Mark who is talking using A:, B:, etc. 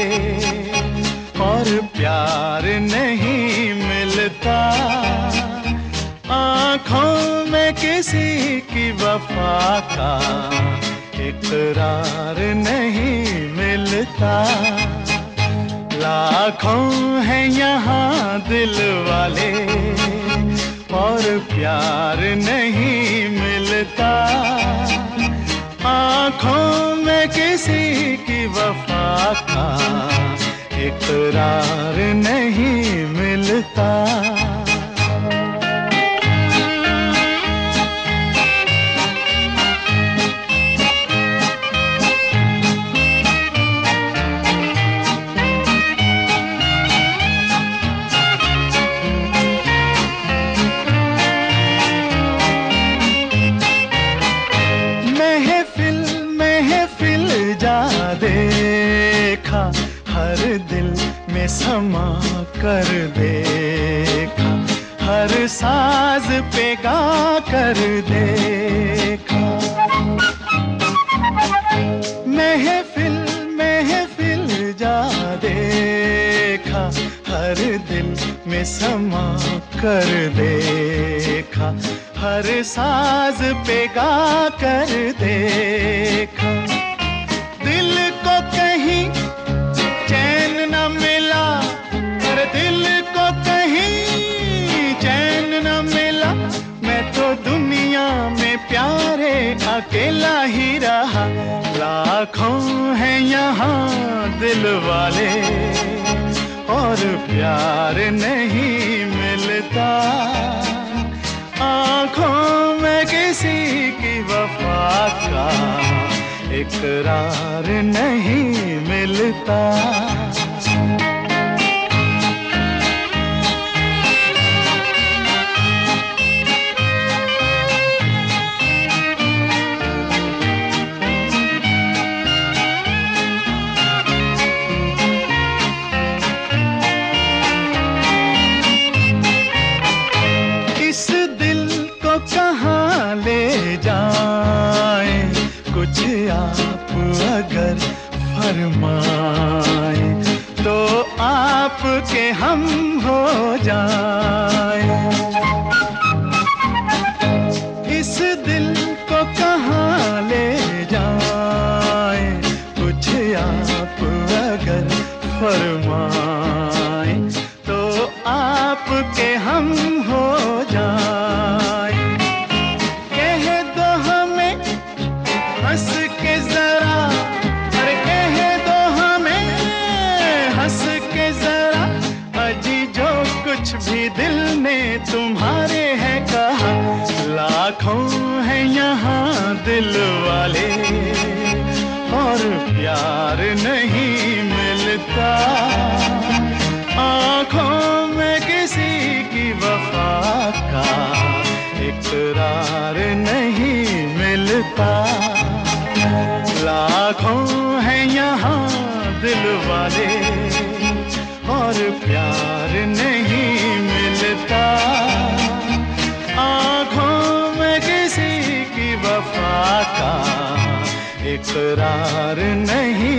A: और प्यार नहीं मिलता। आँखों में किसी की वफा का इकरार नहीं मिलता। लाखों हैं यहाँ दिल वाले और प्यार नहीं मिलता। आँखों में किसी की वफा का इकरार नहीं मिलता। देखा हर दिल में समा कर देखा, हर साज पे गा कर देखा। महफिल महफिल जा देखा, हर दिल में समा कर देखा, हर साज पे गा कर देखा। दिल को कहीं चैन न मिला, अरे दिल को कहीं चैन न मिला। मैं तो दुनिया में प्यारे अकेला ही रहा। लाखों हैं यहाँ दिल वाले और प्यार नहीं मिलता। आँखों में किसी की वफा का इकरार नहीं मिलता। इस दिल को कहाँ ले जाए, कुछ आप अगर फरमाए तो आपके हम हो जाए। इस दिल को कहाँ ले जाए, कुछ आप अगर फरमाए तो आपके हम हो जाए। कह दो हमें हंस के जरा, अरे कह दो हमें हंस के जरा, अजी जो कुछ भी दिल ने तुम्हारे है कहा। लाखों हैं यहाँ दिल वाले और प्यार नहीं मिलता। आँखों में किसी की वफा का इकरार नहीं मिलता। लाखों हैं यहाँ दिल वाले और प्यार नहीं मिलता। आँखों में किसी की वफा का इकरार नहीं